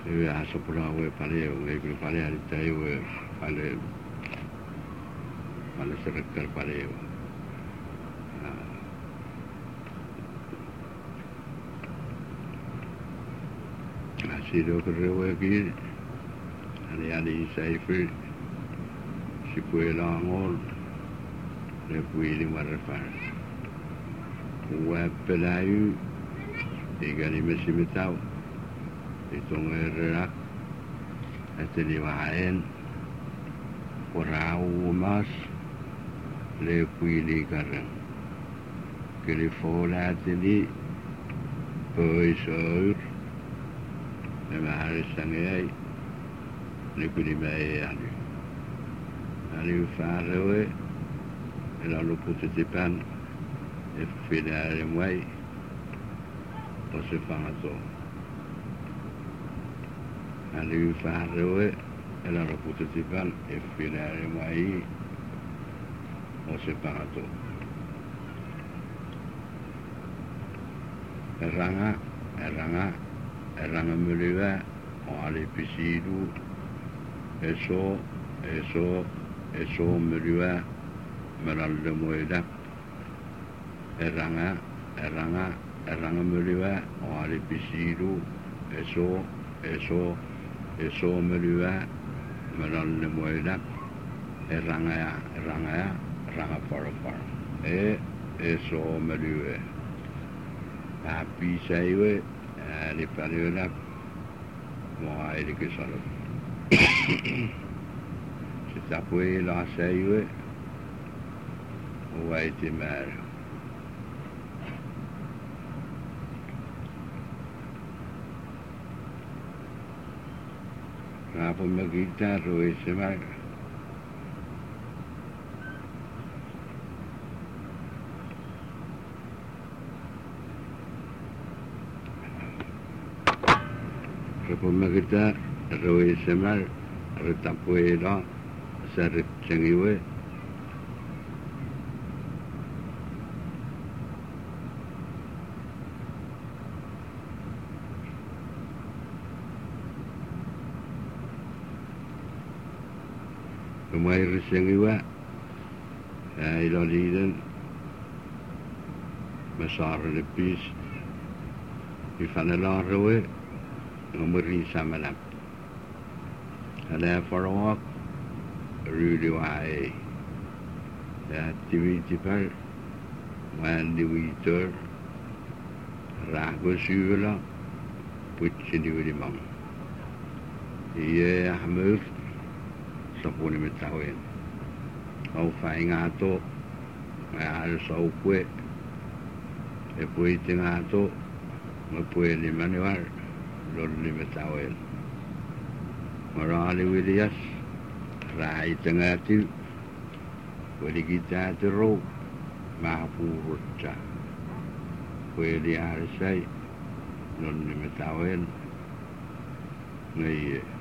e a sopra we pale we pale ali tai we pale serekar pale si do kerwe ki ali sai fri si pue la ngol le pui li marfa wa pelayu e gani mesimitau e tongera ateli waen orau mas le pui li garan que le fola teli poi sour le mahare sangai le pui mai ali farewe la lo potete pan e fidare mai o se fanno ali farewe la lo potete pan e fidare mai o se fanno eranga meliwa o ali pisidu eso meliwa meralle moeda eranga meliwa o ali pisidu eso meliwa meralle moeda eranga para eso meliwa a pisaiwe ali paliona mo ai ke solo se tapue la saiwe o ai te mer a po me guitarra e se mai po me kita roe semal retapue la saret cengiwe mai resengiwa ai lo liden masar le pis i fanela roe ngomri samalam ada for a walk really why that activity par when we tur rago sula pucci di limam ye hamur sapone metawin au fai ngato al so que e poi tingato ma poi li manual lolli metawel morali wilias rai tengati wili kita tero mahpurutcha wili arsai lolli metawel ngai